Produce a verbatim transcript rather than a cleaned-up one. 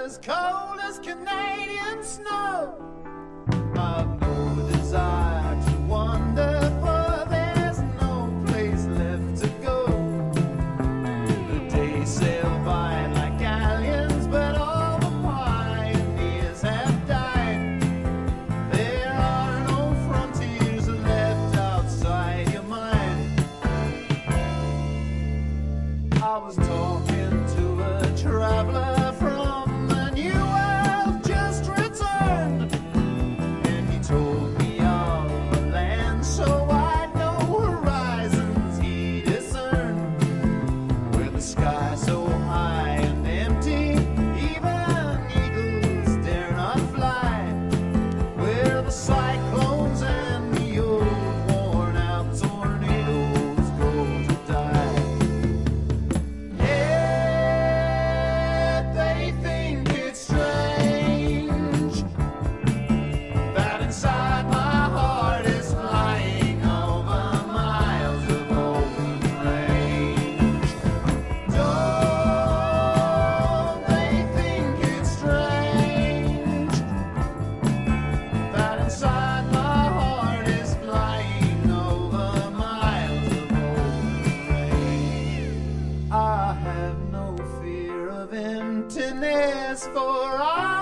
as cold as Canadian snow. I've no desire to wander, for there's no place left to go. The days sail by like galleons, but all the pioneers have died. There are no frontiers left outside your mind. I was talking to a traveler from the New World, just returned, and he told me of a land so wide, no horizons he discerned, where the sky so high and empty, even eagles dare not fly, where the cyclones and the old worn out tornadoes go to die. Yeah, they think it's strange that inside my heart is flying over miles of open range. Don't they think it's strange that inside my heart is flying over miles of open range? I have no fear of emptiness, for I